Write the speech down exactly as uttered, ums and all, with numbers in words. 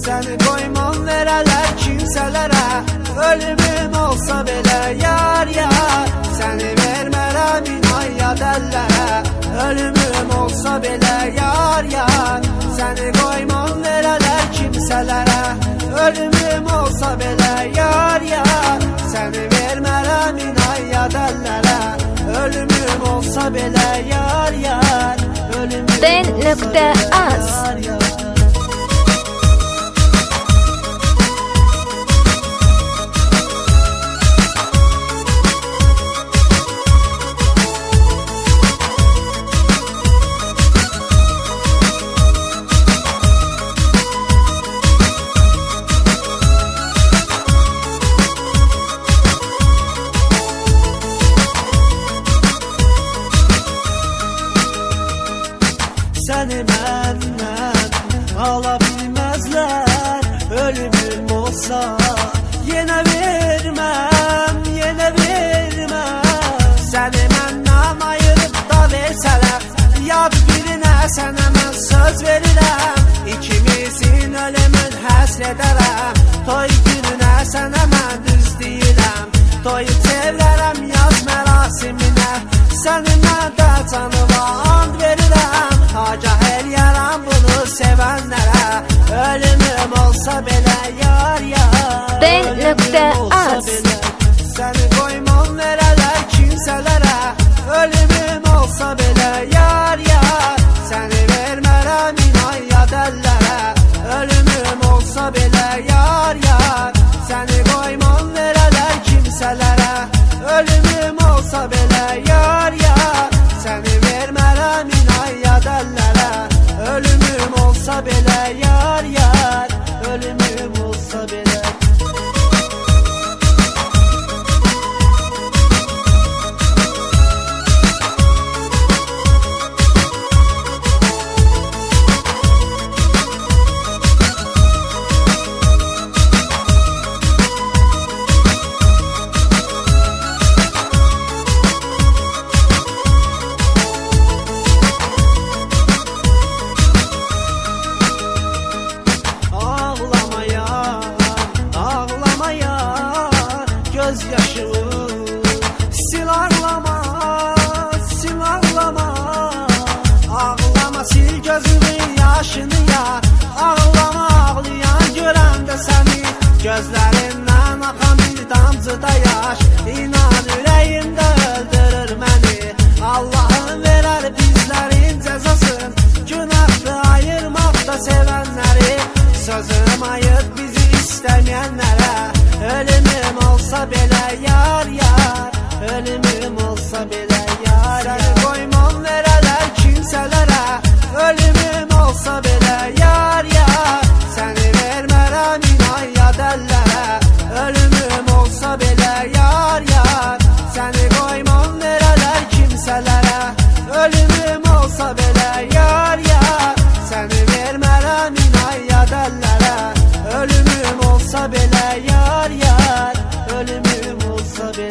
Səni qoymam verələr kimsələrə, ölümüm olsa belə yar yar. Səni vermərəm inan yad əllərə, ölümüm olsa belə yar yar. Səni qoymam verələr kimsələrə, ölümüm olsa belə yar yar. Səni vermərəm inan yad əllərə, ölümüm olsa belə yar yar. Den.az Səni məndən ala bilməzlər, ölümüm olsa yenə verməm, yenə verməm. Səni məndən ayırıb da versələr, yad birinə sənə mən söz verirəm. İkimizin ölümün həsr edərəm, toy gününə sənə mən düz deyirəm. Toyub çevrərəm yaz mərasiminə, səninlə də canıma and verirəm. Agah eləyərəm bunu sevənlərə, ölümüm olsa belə yar yar. Den.az Səni qoymam verələr kimsələrə, ölümüm olsa belə yar yar. Səni vermərəm inan yad əllərə, ölümüm olsa belə yar yar. Səni qoymam verələr kimsələrə, ölümüm olsa belə yar yar. Səni vermərəm inan yad əllərə, ölümüm olsa belə yar yar. Ölümüm olsa belə. Göz yaşımı sil ağlama, sil ağlama. Ağlama sil gözümün yaşını yar. Ağlama ağlayan görəndə səni, gözlərindən axan bir damcı da yaş. İnan ürəyimdə öldürür məni, Allah'ın verər bizlərin cəzasın. Günahdır ayırmaqda sevənləri, sözüm ayır bizi istəməyənlərə. Ölümüm olsa belə yar yar, ölümüm olsa belə yar yar. Səni qoymam verələr kimsələrə, ölümüm olsa belə yar yar. Səni vermərəm inan yad əllərə, ölümüm olsa belə yar yar. Səni qoymam verələr kimsələrə, ölümüm olsa belə yar yar. Səni vermərəm inan yad əllərə, ölümüm olsa belə yar yar. Ölümüm olsa belə